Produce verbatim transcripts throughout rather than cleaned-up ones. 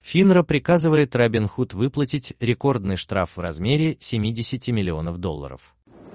Финра приказывает Robinhood выплатить рекордный штраф в размере семьдесят миллионов долларов.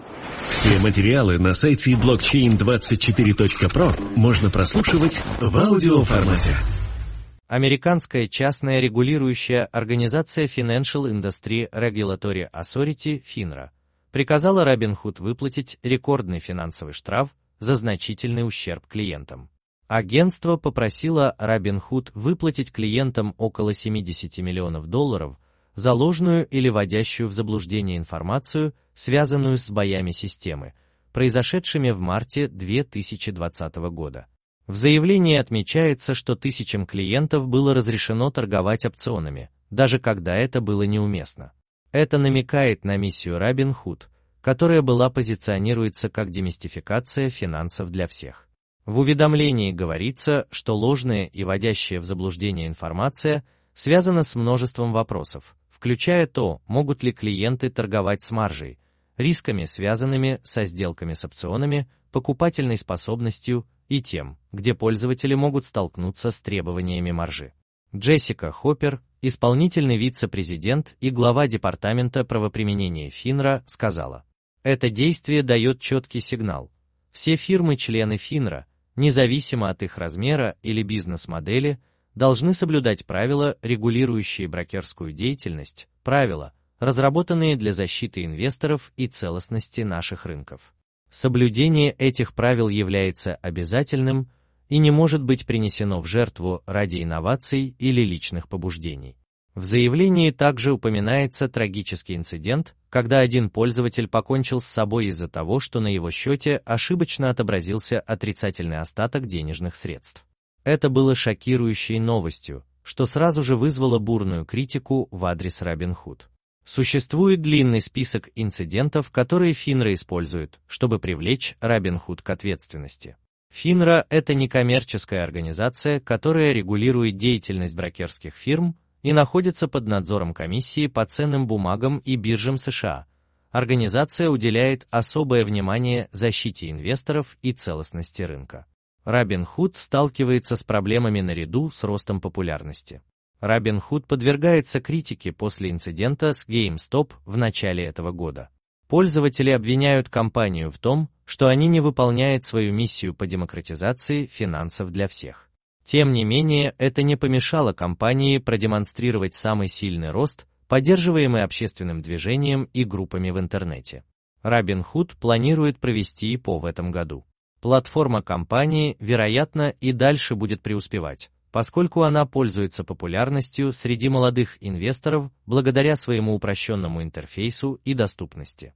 Все материалы на сайте блокчейн двадцать четыре точка про можно прослушивать в аудиоформате. Американская частная регулирующая организация Financial Industry Regulatory Authority (финра) приказала Robinhood выплатить рекордный финансовый штраф за значительный ущерб клиентам. Агентство попросило Robinhood выплатить клиентам около семьдесят миллионов долларов за ложную или вводящую в заблуждение информацию, связанную с сбоями системы, произошедшими в марте две тысячи двадцатого года. В заявлении отмечается, что тысячам клиентов было разрешено торговать опционами, даже когда это было неуместно. Это намекает на миссию Robinhood, которая была позиционируется как демистификация финансов для всех. В уведомлении говорится, что ложная и вводящая в заблуждение информация связана с множеством вопросов, включая то, могут ли клиенты торговать с маржей, рисками, связанными со сделками с опционами, покупательной способностью и тем, где пользователи могут столкнуться с требованиями маржи. Джессика Хоппер, исполнительный вице-президент и глава департамента правоприменения Финра, сказала: «Это действие дает четкий сигнал. Все фирмы-члены Финра, независимо от их размера или бизнес-модели, должны соблюдать правила, регулирующие брокерскую деятельность, правила, разработанные для защиты инвесторов и целостности наших рынков. Соблюдение этих правил является обязательным и не может быть принесено в жертву ради инноваций или личных побуждений». В заявлении также упоминается трагический инцидент, когда один пользователь покончил с собой из-за того, что на его счете ошибочно отобразился отрицательный остаток денежных средств. Это было шокирующей новостью, что сразу же вызвало бурную критику в адрес Robinhood. Существует длинный список инцидентов, которые Финра использует, чтобы привлечь Robinhood к ответственности. Финра – это некоммерческая организация, которая регулирует деятельность брокерских фирм и находится под надзором комиссии по ценным бумагам и биржам США. Организация уделяет особое внимание защите инвесторов и целостности рынка. Robinhood сталкивается с проблемами наряду с ростом популярности. Robinhood подвергается критике после инцидента с GameStop в начале этого года. Пользователи обвиняют компанию в том, что они не выполняют свою миссию по демократизации финансов для всех. Тем не менее, это не помешало компании продемонстрировать самый сильный рост, поддерживаемый общественным движением и группами в интернете. Robinhood планирует провести ай пи о в этом году. Платформа компании, вероятно, и дальше будет преуспевать, поскольку она пользуется популярностью среди молодых инвесторов благодаря своему упрощенному интерфейсу и доступности.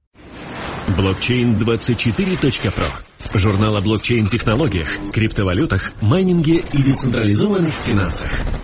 блокчейн двадцать четыре точка про. Журнал о блокчейн-технологиях, криптовалютах, майнинге и децентрализованных финансах.